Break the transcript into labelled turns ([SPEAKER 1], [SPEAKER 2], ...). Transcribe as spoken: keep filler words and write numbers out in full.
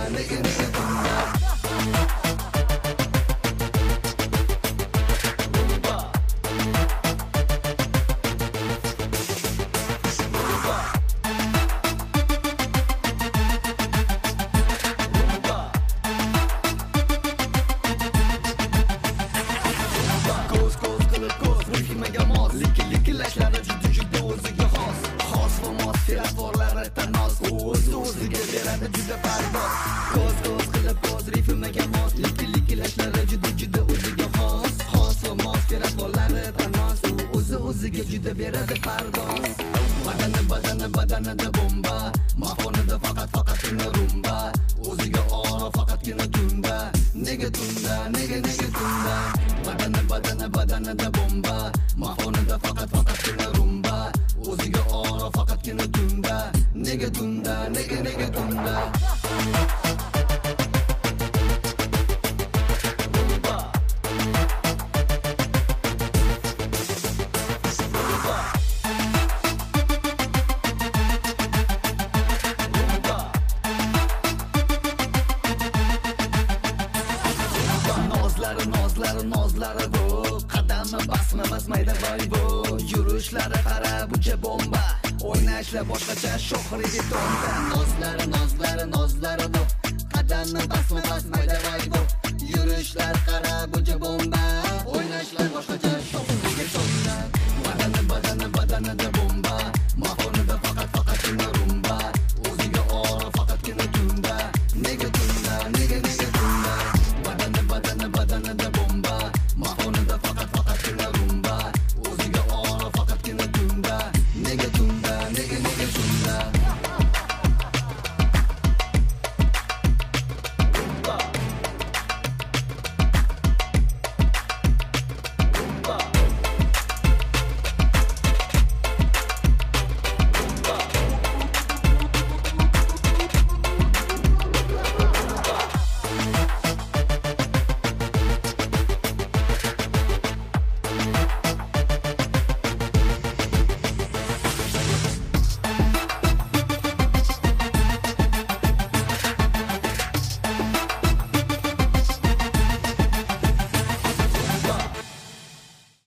[SPEAKER 1] nega nega tunda.
[SPEAKER 2] Likillashlari juda juda o'ziga xos, xos va mos fe'l-atvorlari tanos, o'z o'ziga beradi juda pardoz. Ko'z ko'z qilib ko'z ritmiga mos, likillashlari juda juda o'ziga xos, xos va mos fe'l-atvorlari tanos, o'z o'ziga juda beradi pardoz. Badani badani badanida bomba, mahonida faqat faqatgina rumba, o'ziga ora faqatgina tunda, nega tunda, nega nega tunda. Badani badani badanida bomba, mahonida faqat faqatgina rumba, o'ziga ora faqatgina tunda, nega tunda, nega nega tunda. Nozlari nozlari nozlari bu, qadami basma basmayda voy bu, yurishlari qara buncha bomba, o'ynashlar boshqacha sho'xrigi tonda. Nozlari nozlari nozlari bu, qadami basma basmayda voy bu, yurishlar qara buncha bomba,